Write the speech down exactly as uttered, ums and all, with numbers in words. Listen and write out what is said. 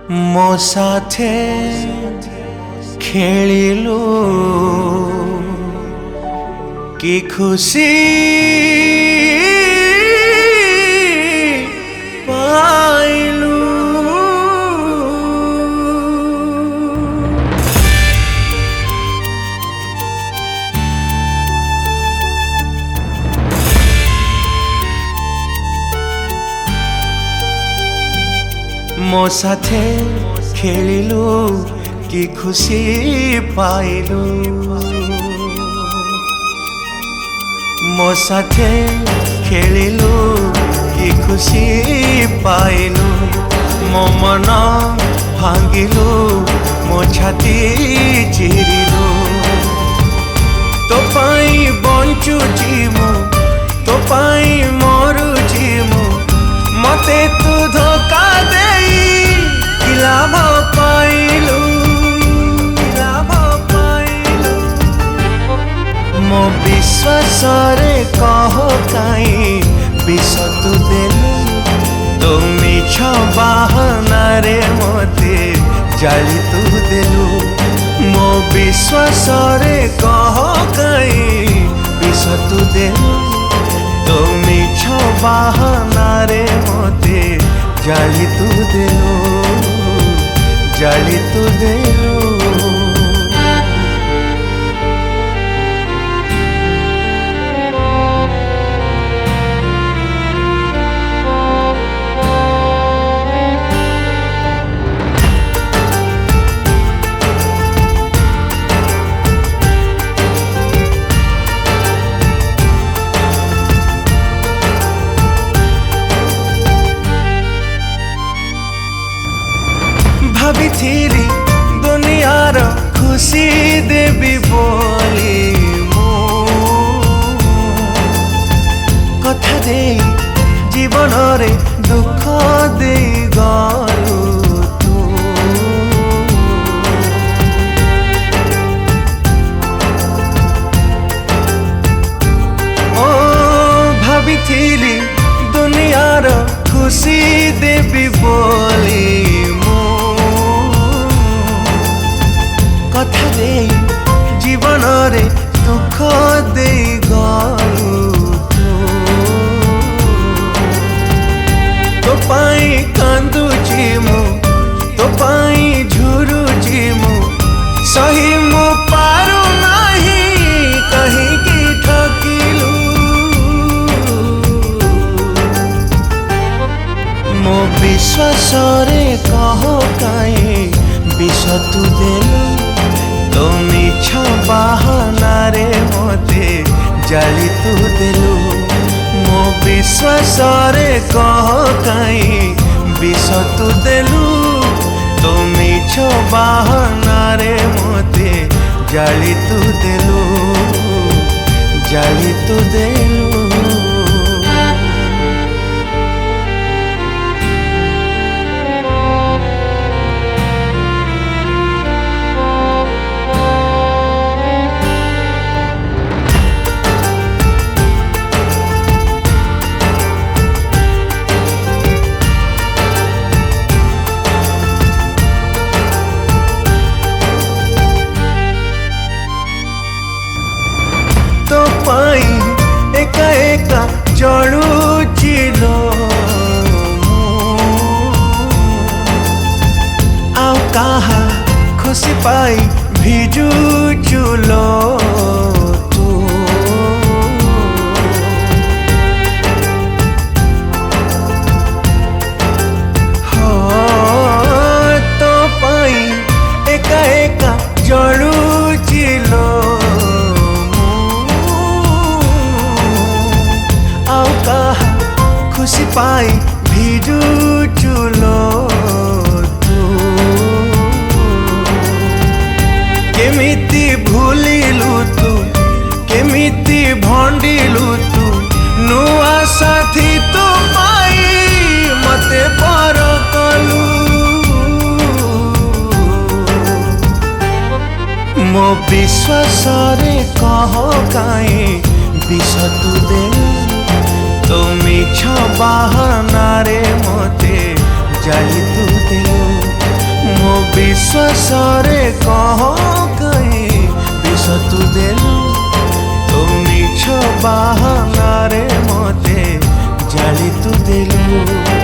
मो साथे खेलिलु कि खुशी पाइलु। मो साथे खेलिलु कि खुशी पाइलु। मो साथे खेलिलु कि खुशी पाइलु। मो मन भांगिलु मो छाती चिरिलु। तो पाई बंचुची मु तो पाई मरुची मु मते तू धोखा देई कि लाभ पाइलु लाभ पाइलु। मो विश्वास रे कह काई विष तू देलु। तो मिछ बाहना रे मते जाली तू देलु। मो विश्वास रे कह काई विष तू देलु। तो मिछ बाहना रे मते जाली तू देलु जाली तू देलु। भाभी थीरी दुनियार खुशी देवी बोली मो कथा दे जीवन रे दुख दे गलु तू। ओ भाभी थीरी दुनियार खुशी देवी बोली कथा दे जीवन रे दुख दे गलु तो पाई कांदुची मु तो पाई झुरुची मु सही मु पारु नाही कहीं की ठकिलु। मो विश्वास रे कह काई विष तू देलु। तो मिछ बाहना रे मते जाली तू देलु। मो विश्वास रे कह काई विष तू देलु। तो मिछ बाहना रे मते जाली तू देलु जाली तू देलु। तो पाई एका एका जलुची लो आउ कहा खुशी पाई भिजुचु लो तू। हो तो पाई एका एका जलुची लो खुशी पाई भिजुचु लो तू। केमिति भूलिलु तू केमिति भंडिलु तू नुआ साथी तो पाई मते पर कलु। मो विश्वास रे कह काई विष तू देलु। तो मिछ बाहना रे मते जाली तू देलु। विश्वासरे कह कहीं विष तू देलु तो मिछ बाहानारे मते जाली तू देलु।